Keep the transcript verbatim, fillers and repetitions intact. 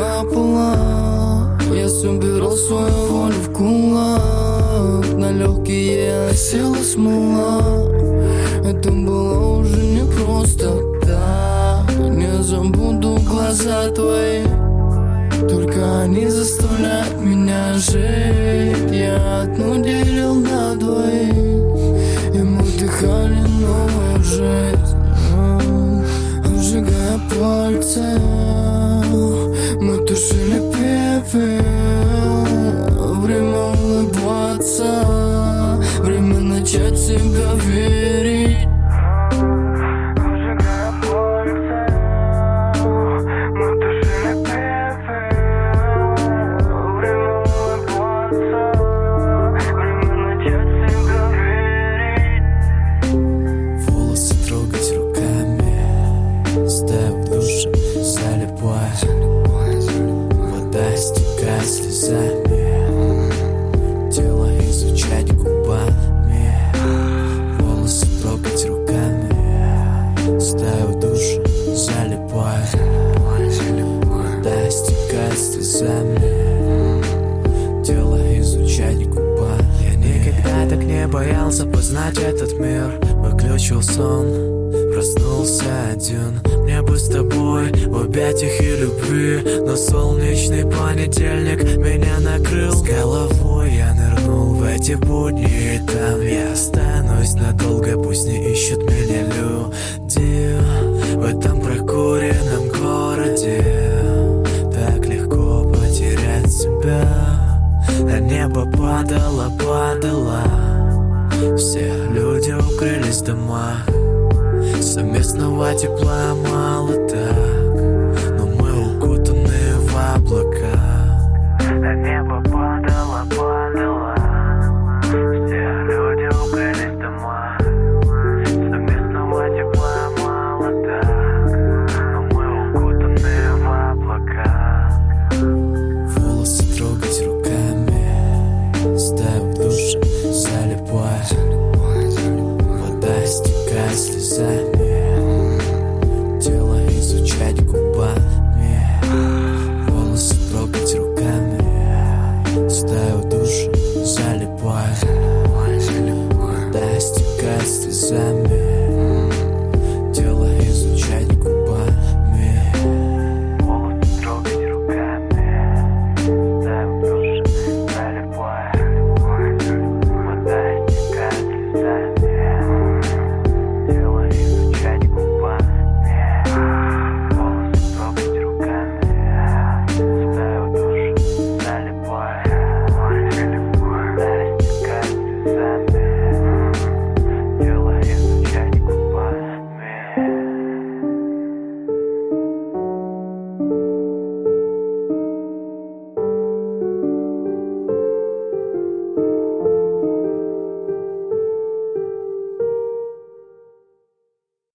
капала. Я собирал свою волю в кулак, на легкие села смола. Это было уже не просто так. Не забуду глаза твои, только они заставляют меня жить. Я одну делил на двоих, и мы вдыхали новую жизнь, обжигая пальцы. Мы тушили пепел. Время улыбаться, время начать в себя верить. Стекать слезами, тело изучать губами, волосы трогать руками, стаю в душе залипая, вода стекать слезами, тело изучать губами. Я никогда так не боялся познать этот мир. Выключил сон, проснулся один. Мне бы с тобой в объятиях и любви, но солнечный понедельник меня накрыл. С головой я нырнул в эти будни, и там я останусь надолго. Пусть не ищут меня люди в этом прокуренном городе. Так легко потерять себя, а небо падало, падало. Все люди укрылись в домах, совместного тепла мало так.